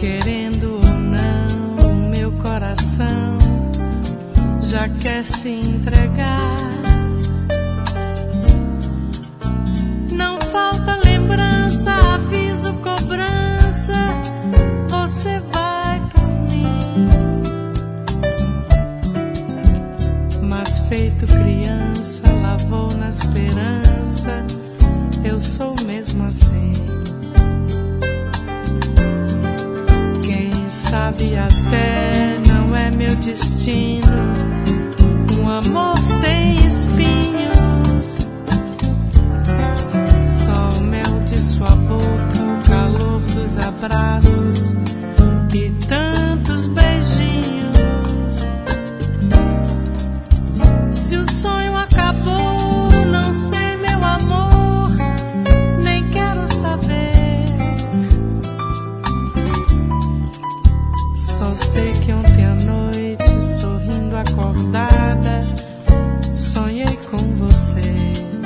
Querendo ou não, o meu coração já quer se entregar. Não falta lembrança, aviso, cobrança, você vai por mim. Mas feito criança, lavou na esperança, eu sou mesmo assim. Quem sabe até não é meu destino, um amor sem espinhos. Só o mel de sua boca, o calor dos abraços e tantos beijinhos. Se o sonho acabou, não sei, meu amor, nem quero saber. Só sei que ontem à noite, sorrindo acordada, sonhei com você.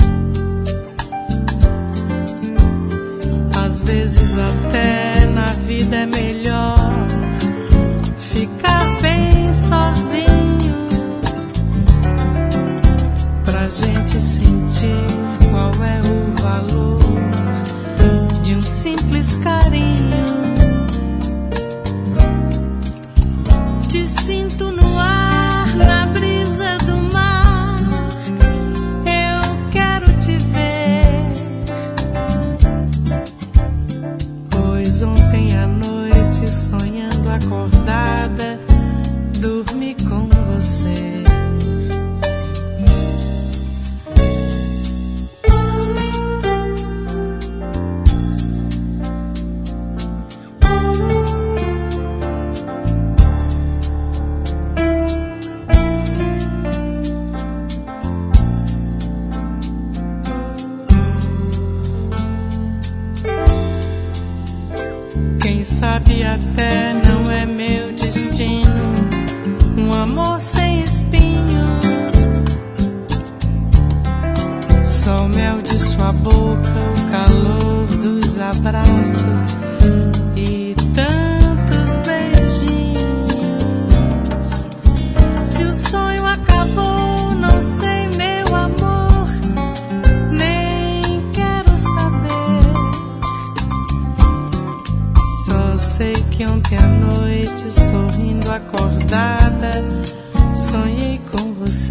Às vezes até na vida é melhor ficar bem sozinho, pra gente sentir qual é o valor de um simples carinho. Te sinto no ar, na brisa do mar, eu quero te ver. Pois ontem à noite, sonhando acordada, dormi com você. Quem sabe até não é meu destino, um amor sem espinhos. Só o mel de sua boca, o calor dos abraços e tantos beijinhos. Se o sonho acabou, não sei, meu amor, nem quero saber. Só sei que ontem à noite, sorrindo acordada, sonhei com você.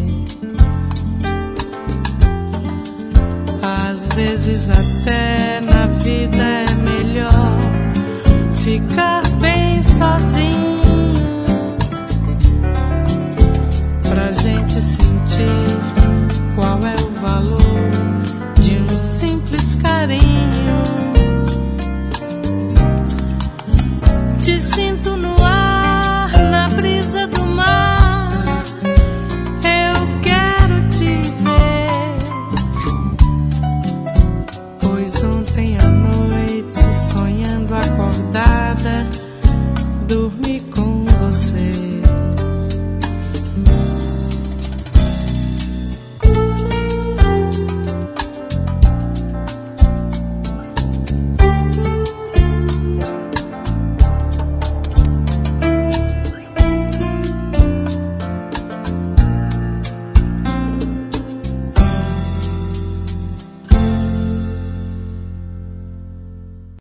Às vezes até na vida é melhor ficar bem sozinho, pra gente sentir qual é o valor de um simples carinho. Te sinto no